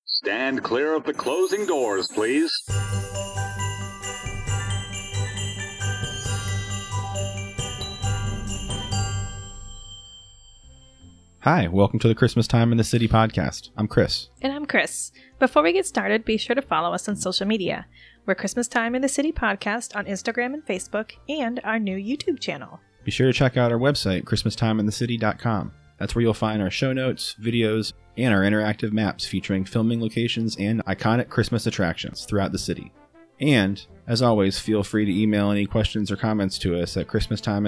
Stand clear of the closing doors, please. Hi, welcome to the Christmas Time in the City podcast. I'm Chris. And I'm Chris. Before we get started, be sure to follow us on social media. We're Christmas Time in the City podcast on Instagram and Facebook, and our new YouTube channel. Be sure to check out our website, christmastimeinthecity.com. That's where you'll find our show notes, videos, and our interactive maps featuring filming locations and iconic Christmas attractions throughout the city. And, as always, feel free to email any questions or comments to us at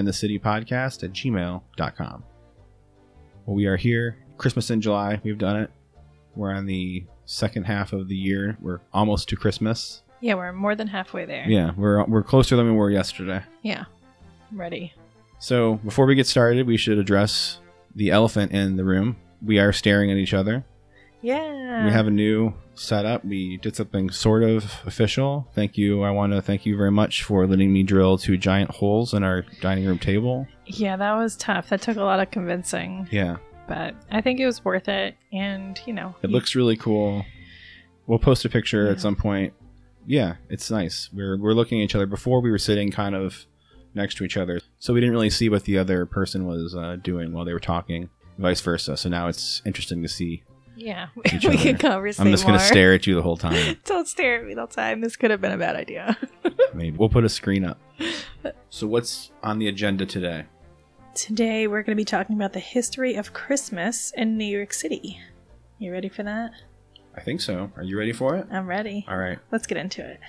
christmastimeinthecitypodcast@gmail.com. Well, we are here. Christmas in July. We've done it. We're on the second half of the year. We're almost to Christmas. Yeah, we're more than halfway there. Yeah, we're closer than we were yesterday. Yeah, I'm ready. So, before we get started, we should address the elephant in the room. We are staring at each other. Yeah. We have a new setup. We did something sort of official. Thank you. I want to thank you very much for letting me drill 2 giant holes in our dining room table. Yeah, that was tough. That took a lot of convincing. Yeah. But I think it was worth it. And, you know. It looks really cool. We'll post a picture at some point. Yeah, it's nice. We're looking at each other. Before we were sitting kind of next to each other, so we didn't really see what the other person was doing while they were talking, vice versa. So now it's interesting to see. Yeah, we can conversate. I'm just going to stare at you the whole time. Don't stare at me the whole time. This could have been a bad idea. Maybe. We'll put a screen up. So what's on the agenda today? Today we're going to be talking about the history of Christmas in New York City. You ready for that? I think so. Are you ready for it? I'm ready. All right. Let's get into it.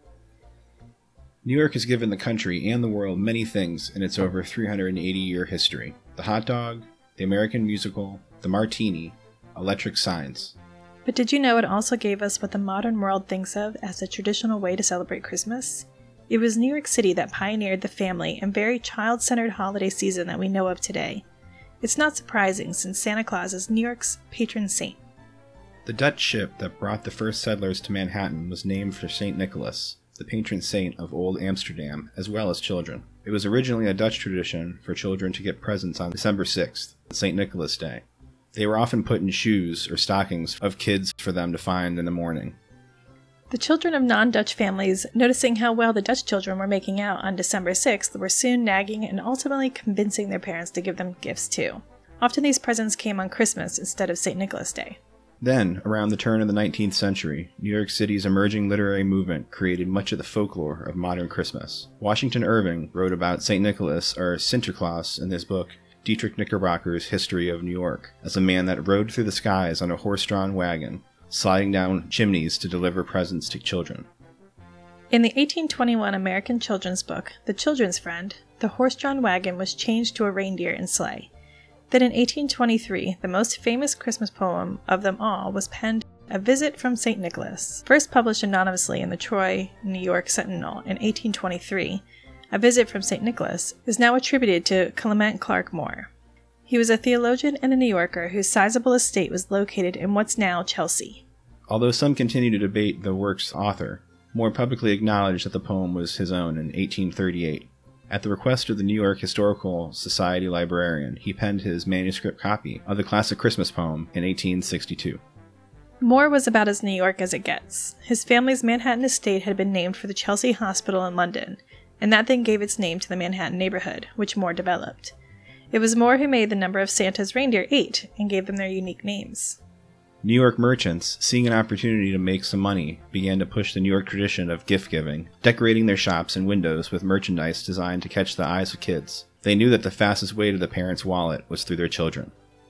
New York has given the country and the world many things in its over 380-year history. The hot dog, the American musical, the martini, electric signs. But did you know it also gave us what the modern world thinks of as a traditional way to celebrate Christmas? It was New York City that pioneered the family and very child-centered holiday season that we know of today. It's not surprising since Santa Claus is New York's patron saint. The Dutch ship that brought the first settlers to Manhattan was named for St. Nicholas, the patron saint of Old Amsterdam, as well as children. It was originally a Dutch tradition for children to get presents on December 6th, St. Nicholas Day. They were often put in shoes or stockings of kids for them to find in the morning. The children of non-Dutch families, noticing how well the Dutch children were making out on December 6th, were soon nagging and ultimately convincing their parents to give them gifts too. Often these presents came on Christmas instead of St. Nicholas Day. Then, around the turn of the 19th century, New York City's emerging literary movement created much of the folklore of modern Christmas. Washington Irving wrote about St. Nicholas, or Sinterklaas, in his book Dietrich Knickerbocker's History of New York, as a man that rode through the skies on a horse-drawn wagon, sliding down chimneys to deliver presents to children. In the 1821 American children's book, The Children's Friend, the horse-drawn wagon was changed to a reindeer and sleigh. Then in 1823, the most famous Christmas poem of them all was penned, A Visit from St. Nicholas. First published anonymously in the Troy, New York Sentinel in 1823, A Visit from St. Nicholas is now attributed to Clement Clarke Moore. He was a theologian and a New Yorker whose sizable estate was located in what's now Chelsea. Although some continue to debate the work's author, Moore publicly acknowledged that the poem was his own in 1838. At the request of the New York Historical Society librarian, he penned his manuscript copy of the classic Christmas poem in 1862. Moore was about as New York as it gets. His family's Manhattan estate had been named for the Chelsea Hospital in London, and that then gave its name to the Manhattan neighborhood, which Moore developed. It was Moore who made the number of Santa's reindeer 8 and gave them their unique names. New York merchants, seeing an opportunity to make some money, began to push the New York tradition of gift-giving, decorating their shops and windows with merchandise designed to catch the eyes of kids. They knew that the fastest way to the parents' wallet was through their children.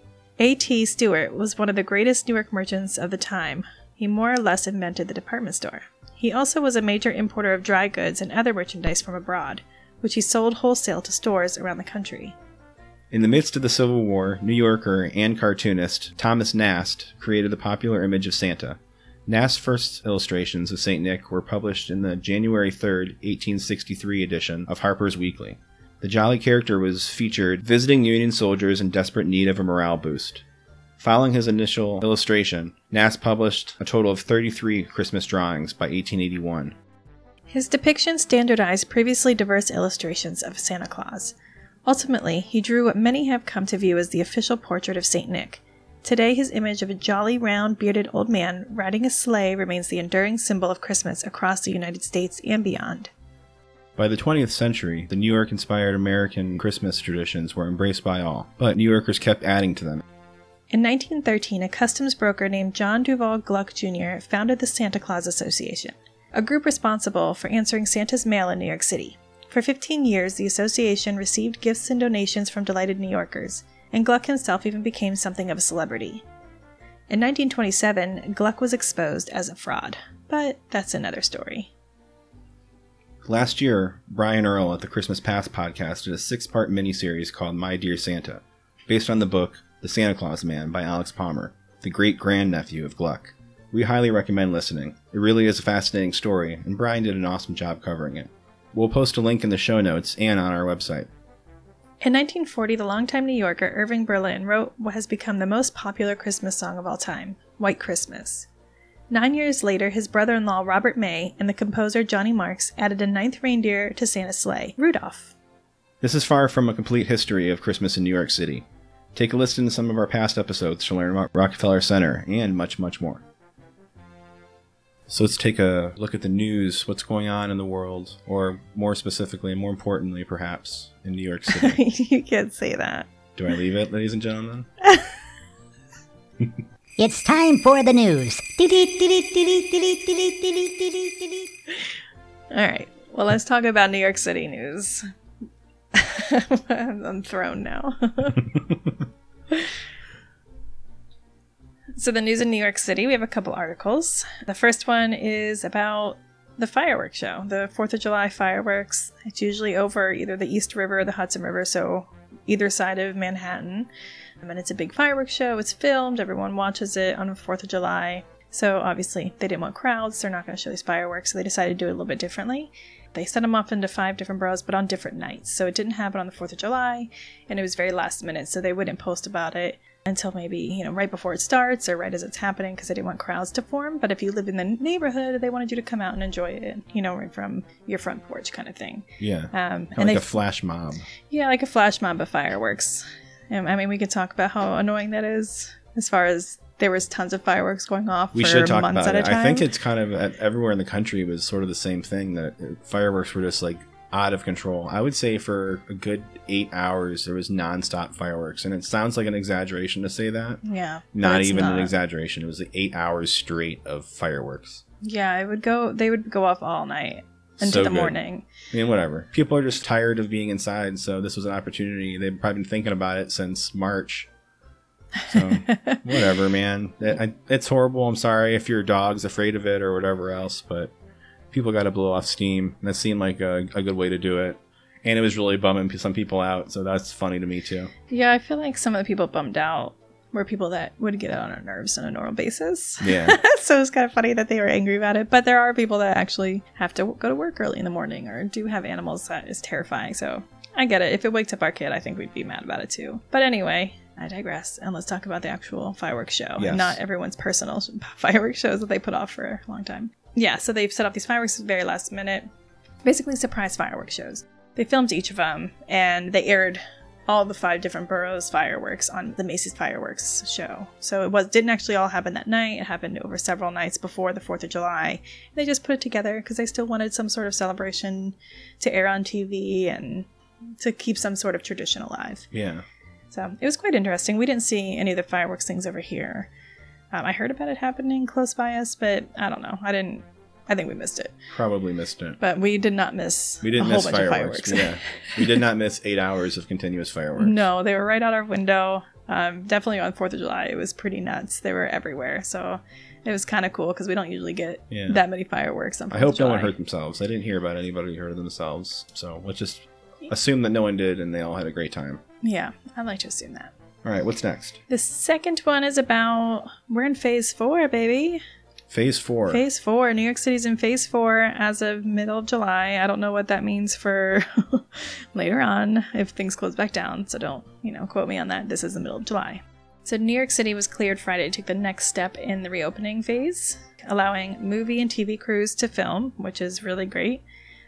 A.T. Stewart was one of the greatest New York merchants of the time. He more or less invented the department store. He also was a major importer of dry goods and other merchandise from abroad, which he sold wholesale to stores around the country. In the midst of the Civil War, New Yorker and cartoonist Thomas Nast created the popular image of Santa. Nast's first illustrations of St. Nick were published in the January 3, 1863 edition of Harper's Weekly. The jolly character was featured visiting Union soldiers in desperate need of a morale boost. Following his initial illustration, Nast published a total of 33 Christmas drawings by 1881. His depiction standardized previously diverse illustrations of Santa Claus. Ultimately, he drew what many have come to view as the official portrait of St. Nick. Today, his image of a jolly, round, bearded old man riding a sleigh remains the enduring symbol of Christmas across the United States and beyond. By the 20th century, the New York-inspired American Christmas traditions were embraced by all, but New Yorkers kept adding to them. In 1913, a customs broker named John Duval Gluck Jr. founded the Santa Claus Association, a group responsible for answering Santa's mail in New York City. For 15 years, the association received gifts and donations from delighted New Yorkers, and Gluck himself even became something of a celebrity. In 1927, Gluck was exposed as a fraud, but that's another story. Last year, Brian Earl at the Christmas Past podcast did a 6-part miniseries called My Dear Santa, based on the book The Santa Claus Man by Alex Palmer, the great-grandnephew of Gluck. We highly recommend listening. It really is a fascinating story, and Brian did an awesome job covering it. We'll post a link in the show notes and on our website. In 1940, the longtime New Yorker Irving Berlin wrote what has become the most popular Christmas song of all time, White Christmas. 9 years later, his brother-in-law Robert May and the composer Johnny Marks added a 9th reindeer to Santa's sleigh, Rudolph. This is far from a complete history of Christmas in New York City. Take a listen to some of our past episodes to learn about Rockefeller Center and much, much more. So let's take a look at the news, what's going on in the world, or more specifically, and more importantly, perhaps, in New York City. You can't say that. Do I leave it, ladies and gentlemen? It's time for the news. All right. Well, let's talk about New York City news. I'm thrown now. So the news in New York City, we have a couple articles. The first one is about the fireworks show, the 4th of July fireworks. It's usually over either the East River or the Hudson River, so either side of Manhattan. And it's a big fireworks show. It's filmed. Everyone watches it on the 4th of July. So obviously they didn't want crowds. They're not going to show these fireworks, so they decided to do it a little bit differently. They set them off into 5 different boroughs, but on different nights. So it didn't happen on the 4th of July, and it was very last minute, so they wouldn't post about it until maybe, right before it starts or right as it's happening, because they didn't want crowds to form. But if you live in the neighborhood, they wanted you to come out and enjoy it, right from your front porch kind of thing. Yeah, and like a flash mob. Yeah, like a flash mob of fireworks. We could talk about how annoying that is, as far as there was tons of fireworks going off we for should talk months about at it. a time. I think it's kind of everywhere in the country was sort of the same thing, that fireworks were just like out of control. I would say for a good 8 hours there was nonstop fireworks, and it sounds like an exaggeration to say that. Yeah, not even an exaggeration. It was like 8 hours straight of fireworks. Yeah, they would go off all night into the morning. I mean, whatever. People are just tired of being inside, so this was an opportunity. They've probably been thinking about it since March. So, whatever, man. It's horrible. I'm sorry if your dog's afraid of it or whatever else, but people got to blow off steam. And that seemed like a good way to do it. And it was really bumming some people out, so that's funny to me, too. Yeah, I feel like some of the people bummed out were people that would get on our nerves on a normal basis. Yeah. So it's kind of funny that they were angry about it. But there are people that actually have to go to work early in the morning or do have animals that is terrifying. So I get it. If it waked up our kid, I think we'd be mad about it, too. But anyway, I digress, and let's talk about the actual fireworks show, yes. And not everyone's personal fireworks shows that they put off for a long time. Yeah, so they've set up these fireworks very last minute, basically surprise fireworks shows. They filmed each of them, and they aired all the 5 different boroughs' fireworks on the Macy's Fireworks show. So didn't actually all happen that night. It happened over several nights before the 4th of July. They just put it together because they still wanted some sort of celebration to air on TV and to keep some sort of tradition alive. Yeah. So it was quite interesting. We didn't see any of the fireworks things over here. I heard about it happening close by us, but I don't know. I think we missed it. Probably missed it. But we did not miss a whole bunch of fireworks. Yeah. We did not miss 8 hours of continuous fireworks. No, they were right out our window. Definitely on 4th of July. It was pretty nuts. They were everywhere. So it was kind of cool because we don't usually get that many fireworks on 4th of July. I hope no one hurt themselves. I didn't hear about anybody who hurt themselves. So let's just assume that no one did and they all had a great time. Yeah, I'd like to assume that. All right, what's next? The second one is about, we're in phase 4, baby. Phase 4. Phase 4. New York City's in phase 4 as of middle of July. I don't know what that means for later on if things close back down. So don't, quote me on that. This is the middle of July. So New York City was cleared Friday to take the next step in the reopening phase, allowing movie and TV crews to film, which is really great.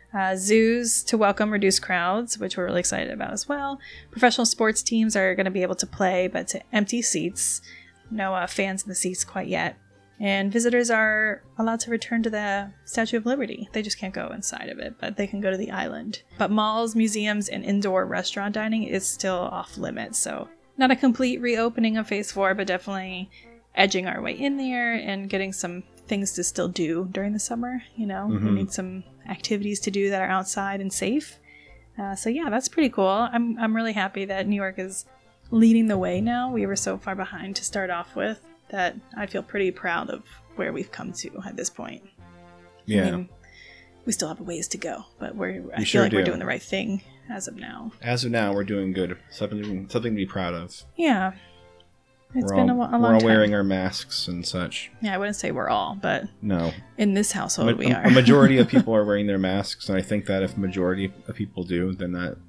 Zoos to welcome reduced crowds, which we're really excited about as well. Professional sports teams are going to be able to play, but to empty seats. no fans in the seats quite yet. And visitors are allowed to return to the Statue of Liberty. They just can't go inside of it, but they can go to the island. But malls, museums, and indoor restaurant dining is still off limits. So not a complete reopening of Phase 4, but definitely edging our way in there and getting some things to still do during the summer. You know, we need some activities to do that are outside and safe. So yeah, that's pretty cool. I'm really happy that New York is leading the way now. We were so far behind to start off with that I feel pretty proud of where we've come to at this point. Yeah. I mean, we still have a ways to go, but I sure feel like do. we're doing the right thing as of now. As of now, we're doing good. Something to be proud of. Yeah. It's We're been all, a long time. we're all wearing our masks and such. Yeah, I wouldn't say we're all, but No. in this household we are. A majority of people are wearing their masks, and I think that if a majority of people do, then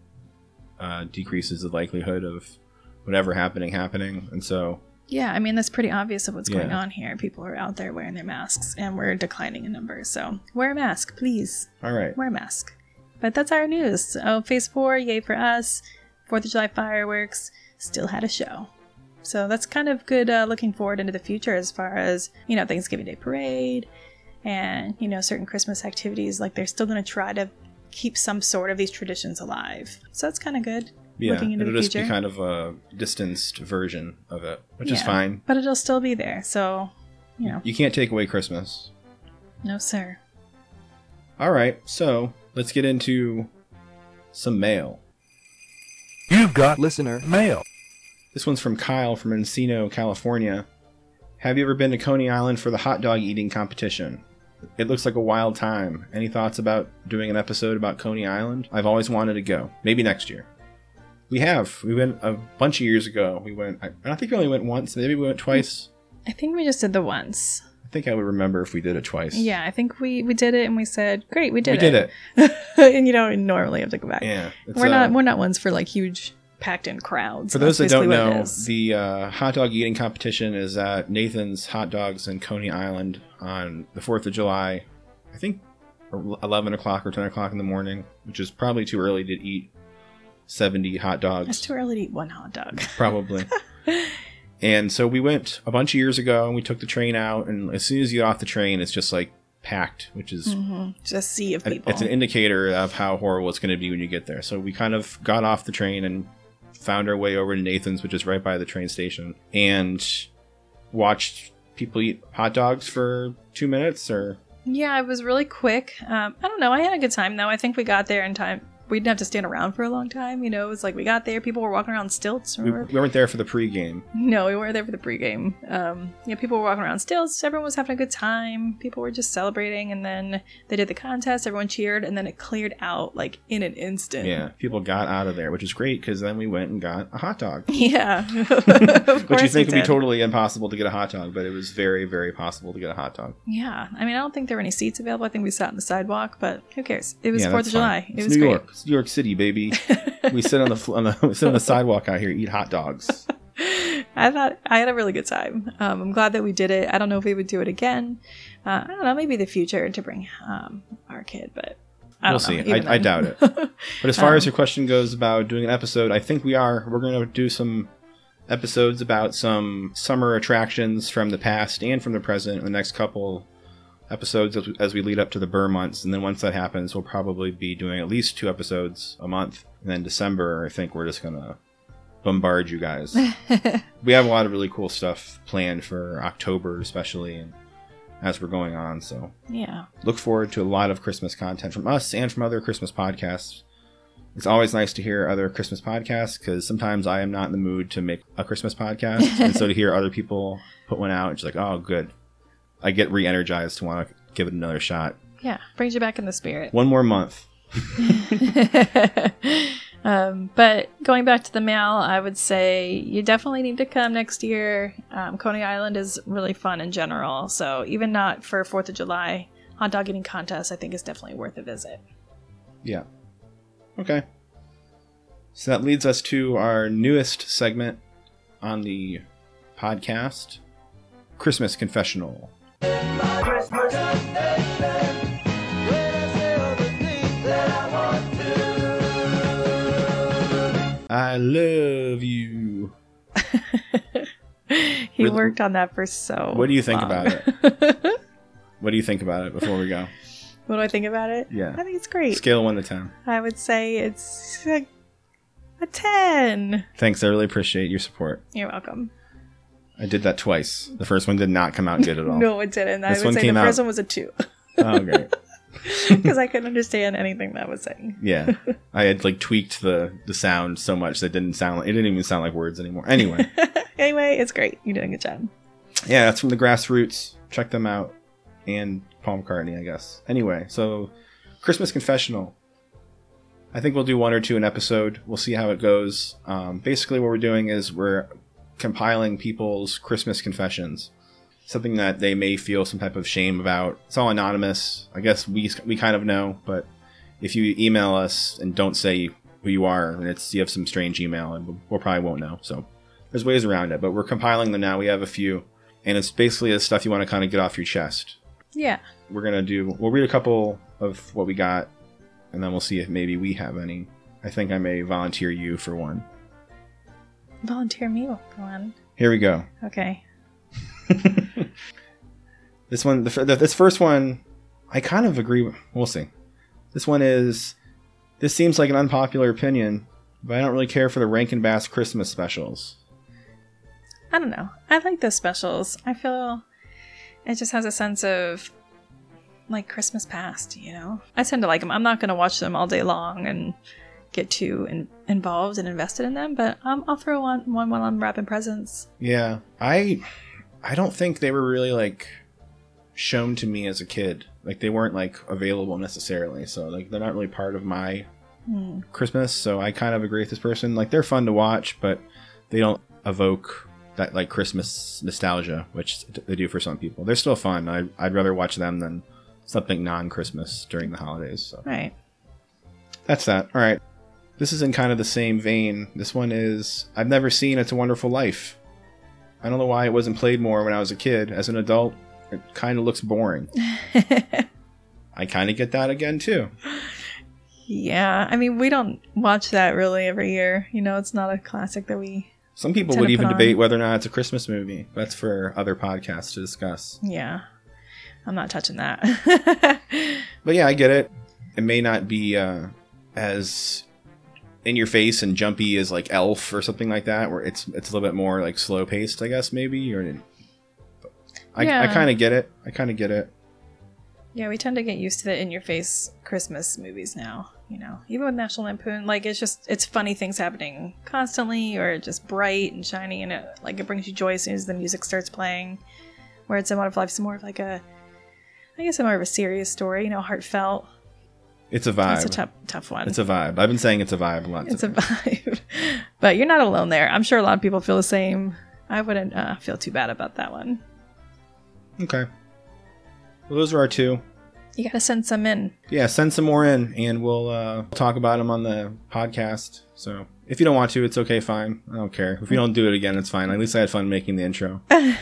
that decreases the likelihood of whatever happening. And so... Yeah, I mean, that's pretty obvious of what's going Yeah. on here. People are out there wearing their masks, and we're declining in numbers. So wear a mask, please. All right. Wear a mask. But that's our news. Oh, Phase 4, yay for us. 4th of July fireworks still had a show. So that's kind of good looking forward into the future as far as, you know, Thanksgiving Day Parade and, you know, certain Christmas activities. Like, they're still going to try to keep some sort of these traditions alive. So that's kind of good. Yeah, looking into it'll the just future. be kind of a distanced version of it, which is Yeah, fine. But it'll still be there. So, you know, You can't take away Christmas. no, sir. All right, so let's get into some mail. You've got listener mail. This one's from Kyle from Encino, California. Have you ever been to Coney Island for the hot dog eating competition? It looks like a wild time. Any thoughts about doing an episode about Coney Island? I've always wanted to go. Maybe next year. We have. We went a bunch of years ago. We went, I think we only went once. Maybe we went twice. I think we just did the once. I think I would remember if we did it twice. Yeah, I think we did it and we said, great, we did We did it. And you don't normally have to go back. Yeah. It's, We're not ones for like huge packed in crowds. For those that That's don't basically what it know, is. the hot dog eating competition is at Nathan's Hot Dogs in Coney Island on the 4th of July. I think 11 o'clock or 10 o'clock in the morning, which is probably too early to eat 70 hot dogs. It's too early to eat one hot dog. Probably. And so we went a bunch of years ago and we took the train out, and as soon as you get off the train, it's just like packed, which is Just a sea of people. it's an indicator of how horrible it's going to be when you get there. So we kind of got off the train and found our way over to Nathan's, which is right by the train station, and watched people eat hot dogs for 2 minutes or... Yeah, it was really quick. I don't know. I had a good time, though. I think we got there in time. We didn't have to stand around for a long time. You know, it was like we got there. People were walking around stilts. We Remember? weren't there for the pregame. No, we weren't there for the pregame. Yeah, people were walking around stilts. Everyone was having a good time. People were just celebrating. And then they did the contest. Everyone cheered. And then it cleared out like in an instant. Yeah, people got out of there, which is great because then we went and got a hot dog. Yeah. Which you think would be totally impossible to get a hot dog, but it was very, very possible to get a hot dog. Yeah. I mean, I don't think there were any seats available. I think we sat on the sidewalk, but who cares? It was Yeah, 4th that's of July. fine. It It's was New great. York. It's New York City, baby. We sit on the sidewalk out here, eat hot dogs. I thought I had a really good time. I'm glad that we did it. I don't know if we would do it again. I don't know, maybe the future to bring our kid, but I We'll don't know. see. Even I then. doubt it. But as far as your question goes about doing an episode, I think we are. We're going to do some episodes about some summer attractions from the past and from the present in the next couple episodes as we lead up to the Burr months. And then once that happens, we'll probably be doing at least 2 episodes a month. And then December, I think we're just going to bombard you guys. We have a lot of really cool stuff planned for October, especially, and as we're going on. So Yeah. look forward to a lot of Christmas content from us and from other Christmas podcasts. It's always nice to hear other Christmas podcasts because sometimes I am not in the mood to make a Christmas podcast. And so to hear other people put one out, it's like, oh, good. I get re-energized to want to give it another shot. Yeah. Brings you back in the spirit. One more month. But going back to the mail, I would say you definitely need to come next year. Coney Island is really fun in general. So even not for 4th of July, hot dog eating contest, I think is definitely worth a visit. Yeah. Okay. So that leads us to our newest segment on the podcast, Christmas Confessional. I love you. He He worked on that for so What do you think long. about it? What do you think about it before we go? What do I think about it? Yeah. I think it's great. Scale 1 to 10. I would say it's a 10. Thanks. I really appreciate your support. You're welcome. I did that twice. The first one did not come out good at all. No, it didn't. I This would one say the came first out- one was a 2. Oh, great. Because I couldn't understand anything that was saying. Yeah. I had like tweaked the sound so much that it didn't even sound like words anymore. Anyway. Anyway, it's great. You did a good job. Yeah, that's from the Grassroots. Check them out. And Paul McCartney, I guess. Anyway, so Christmas Confessional. I think we'll do 1 or 2 an episode. We'll see how it goes. Basically, what we're doing is we're compiling people's Christmas confessions. Something that they may feel some type of shame about. It's all anonymous. I guess we kind of know, but if you email us and don't say who you are, and you have some strange email, and we'll probably won't know. So there's ways around it, but we're compiling them now. We have a few, and it's basically the stuff you want to kind of get off your chest. Yeah. We'll read a couple of what we got, and then we'll see if maybe we have any. I think I may volunteer you for one. Volunteer me for one. Here we go. Okay. This one, this first one, I kind of agree with. We'll see. This seems like an unpopular opinion, but I don't really care for the Rankin Bass Christmas specials. I don't know. I like those specials. I feel it just has a sense of like Christmas past, you know? I tend to like them. I'm not going to watch them all day long and get too involved and invested in them, but I'll throw one while I'm wrapping presents. Yeah, I don't think they were really like shown to me as a kid. Like they weren't like available necessarily, so like they're not really part of my Christmas. So I kind of agree with this person. Like they're fun to watch, but they don't evoke that like Christmas nostalgia, which they do for some people. They're still fun. I'd rather watch them than something non-Christmas during the holidays. So Right. that's that. All right. This is in kind of the same vein. This one is, I've never seen It's a Wonderful Life. I don't know why it wasn't played more when I was a kid. As an adult, it kind of looks boring. I kind of get that again, too. Yeah. I mean, we don't watch that really every year. You know, it's not a classic that we... Some people Tend would to even put on. debate whether or not it's a Christmas movie. That's for other podcasts to discuss. Yeah. I'm not touching that. But yeah, I get it. It may not be as in your face and jumpy as like Elf or something like that, where it's a little bit more like slow paced, I guess, maybe. I Yeah. kind of get it. Yeah, we tend to get used to the in-your-face Christmas movies now, you know. Even with National Lampoon, like, it's funny things happening constantly, or just bright and shiny, and it brings you joy as soon as the music starts playing. Where it's a Wonderful Life, it's more of like a more of a serious story, you know, heartfelt. It's a vibe. It's a tough one. It's a vibe. I've been saying it's a vibe a lot. It's a vibe. But you're not alone there. I'm sure a lot of people feel the same. I wouldn't feel too bad about that one. Okay. Well, those are our 2. You gotta send some in. Yeah, send some more in, and we'll talk about them on the podcast. So if you don't want to, it's okay, fine. I don't care. If we don't do it again, it's fine. At least I had fun making the intro.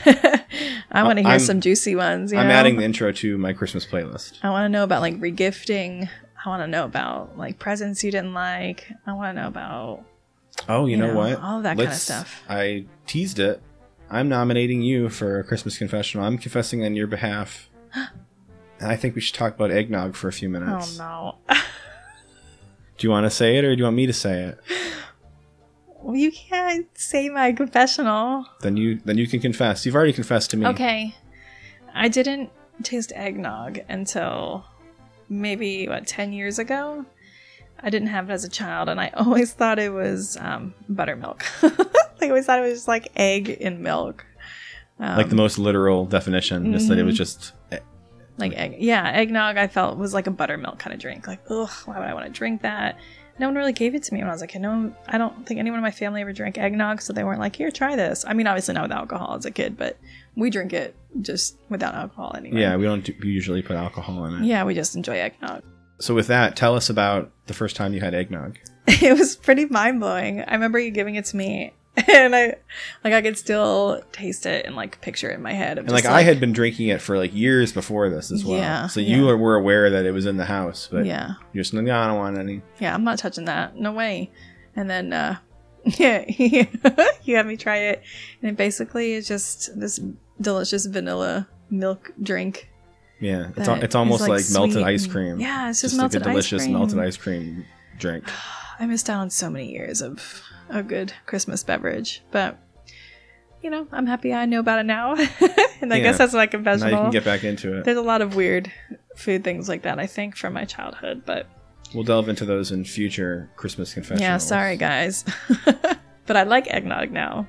I want to hear I'm- some juicy ones. You I'm know? adding the intro to my Christmas playlist. I want to know about like regifting. I want to know about like presents you didn't like. I want to know about Oh, you know what? all of that kind of stuff. I teased it. I'm nominating you for a Christmas confessional. I'm confessing on your behalf. And I think we should talk about eggnog for a few minutes. Oh no. Do you want to say it or do you want me to say it? Well, you can't say my confessional. Then you can confess. You've already confessed to me. Okay. I didn't taste eggnog until maybe 10 years ago. I didn't have it as a child, and I always thought it was buttermilk. I always thought it was just like egg in milk. Like the most literal definition, just that it was just... Like egg. Yeah, eggnog I felt was like a buttermilk kind of drink. Like, ugh, why would I want to drink that? No one really gave it to me when I was like, I don't think anyone in my family ever drank eggnog, so they weren't like, here, try this. I mean, obviously not with alcohol as a kid, but we drink it just without alcohol anyway. Yeah, we don't usually put alcohol in it. Yeah, we just enjoy eggnog. So with that, tell us about the first time you had eggnog. It was pretty mind-blowing. I remember you giving it to me, and I could still taste it and like picture it in my head. And like I had been drinking it for like years before this as well. Yeah, So you were aware that it was in the house, but yeah. you're just like, no, I don't want any. Yeah, I'm not touching that. No way. And then Yeah, you have me try it, and it basically is just this delicious vanilla milk drink. Yeah, that it's almost is, like melted sweet ice and- cream. Yeah, it's just like melted a delicious ice cream. melted ice cream drink. I missed out on so many years of a good Christmas beverage, but I'm happy I know about it now, and I guess that's my Now confessional. you can get back into it. There's a lot of weird food things like that, I think, from my childhood, but We'll delve into those in future Christmas confessionals. yeah, sorry guys, but I like eggnog now.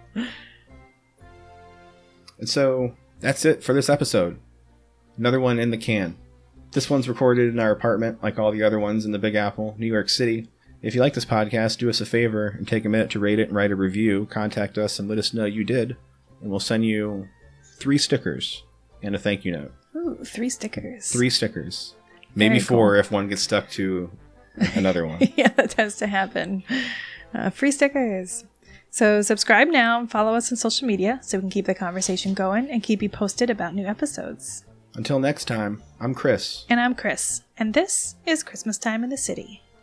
And so that's it for this episode. Another one in the can. This one's recorded in our apartment, like all the other ones in the Big Apple, New York City. If you like this podcast, do us a favor and take a minute to rate it and write a review. Contact us and let us know you did, and we'll send you 3 stickers and a thank you note. Ooh, 3 stickers. 3 stickers. Maybe Very 4 cool. if one gets stuck to another one. Yeah, that tends to happen. Free stickers. So subscribe now and follow us on social media so we can keep the conversation going and keep you posted about new episodes. Until next time, I'm Chris. And I'm Chris, and this is Christmas Time in the City.